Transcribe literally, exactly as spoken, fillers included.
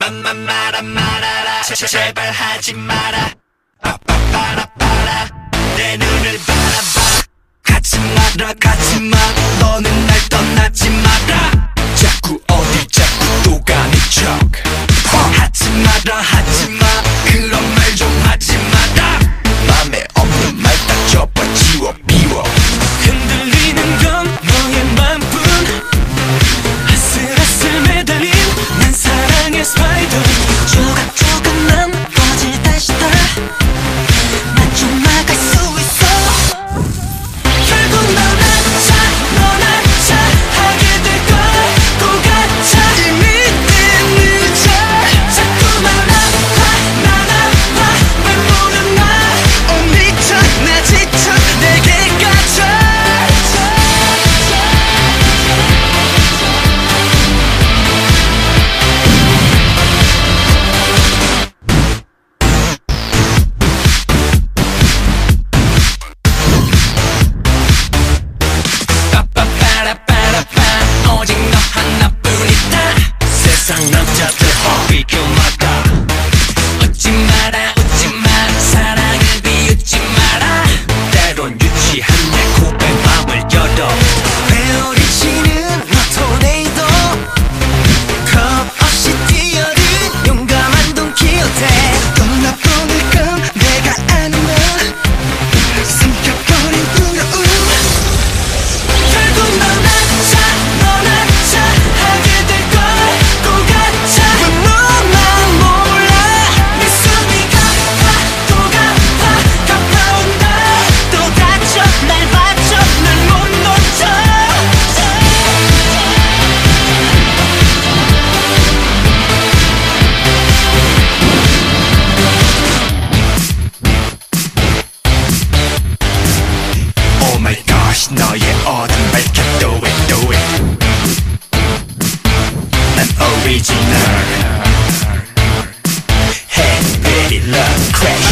맘만 말아 말아라. 제, 제발 하지 마라. 빠빠빠라빠라. 내 눈을 바라봐. 가지 마라 가지 마. 너는 날 떠나지 마라. 자꾸 어디 자꾸 또 가는 척 하지 마라 하지 마. 그런 말 좀 하지 마라. 맘에 없는 말 다 접어 지워 비워. 흔들리는 건 너의 맘뿐. 아슬아슬 매달린 난 사랑의 스파이더. 조각조각 난 꺼질 다시 다. 난 좀 나갈 수 있어. 결국 너나 차 너나 차 하게 될걸 또 같아. 이미 늦어. 자꾸만 아파 난 아파. 왜 모른 나. 어 미쳐 나 지쳐 내게 갇혀. 빠빠빠라빠라빠. 오직 너 하나뿐이다. 세상 남자들 비교마다. 웃지 마라 웃지 마. 사랑을 비웃지 마라. 때론 유치한 내 고백 맘을 열어. 회오리치는 너 토네이도. 겁없이 뛰어든 용감한 돈키호테. 떠나보낼 건 내가 아는 넌 삼켜버린 두려움. 결국 너나 차 너나 차 하게 될걸 또 같아. 왜 너만 몰라. 내 숨이 가파 또 가파 가파온다. 또 다쳐 날 받쳐 날 못 놓쳐. Oh my gosh 너의 어둠 밝혀 do it do it. 난 original. Hey pretty love crash.